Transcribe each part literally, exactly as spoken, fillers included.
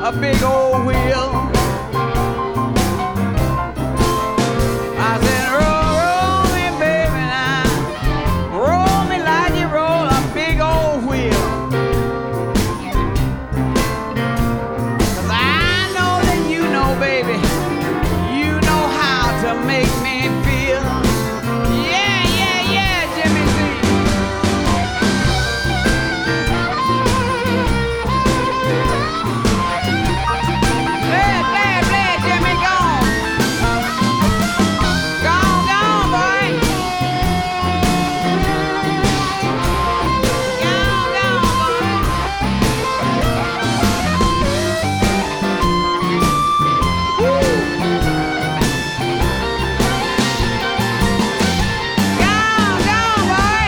a big old wheel. I said, roll, roll me, baby, now. Roll me like you roll a big old wheel. 'Cause I know that you know, baby, you know how to make me feel. Yeah, yeah, yeah, Jimmy C. Play it, play it, play it, Jimmy, go on. Go on, go on, boy. Go on, go on, boy. Woo. Go on, go on, boy.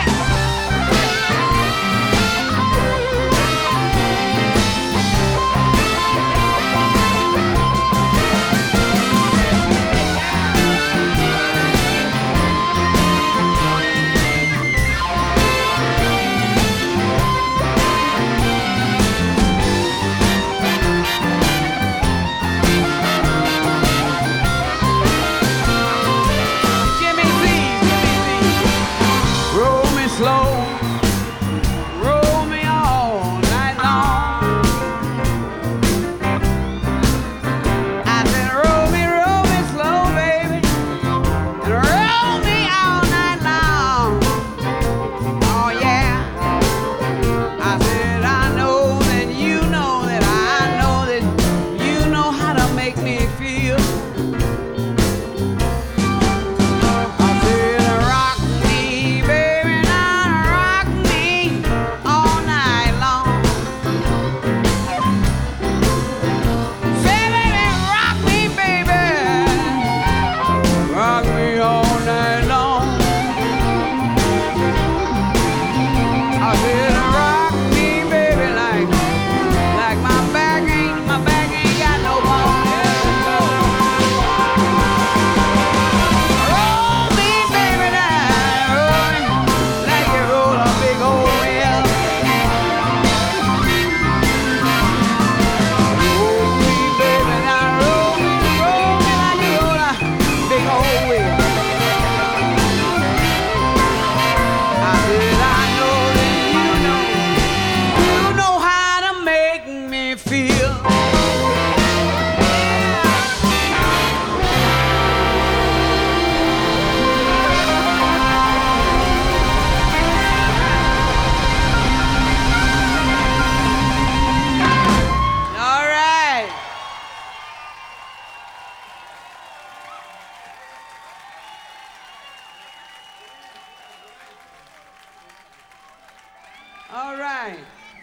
Jimmy C, Jimmy C. Roll me slow, roll me all night long. I said, roll me, roll me slow, baby, and roll me all night long. Oh yeah. I said, I know that you know that I know that you know how to make me feel. I said, rock me, baby, now rock me all night long. Say, baby, rock me, baby, rock me all night long. I said, rock me, baby, like, like my back ain't, my back ain't got no bone. Roll me, baby, now, roll me like you roll a big old wheel. Roll me, baby, now, roll me, roll me like you roll a big old wheel. I said, I know that you know, you know how to make me feel. All right. All right.